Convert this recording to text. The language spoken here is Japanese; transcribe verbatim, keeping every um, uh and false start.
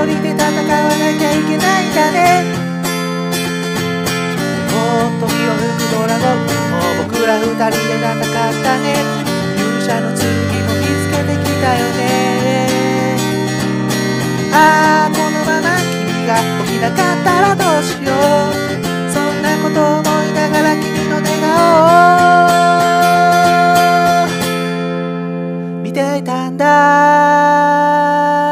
人で戦わなきゃいけないんだね。もっと身を吹くドラゴンもう僕ら二人で戦ったね。勇者の剣も見つけてきたよね。ああこのまま君が起きなかったらどうしよう。そんなことを思いながら君の寝顔を見ていたんだ。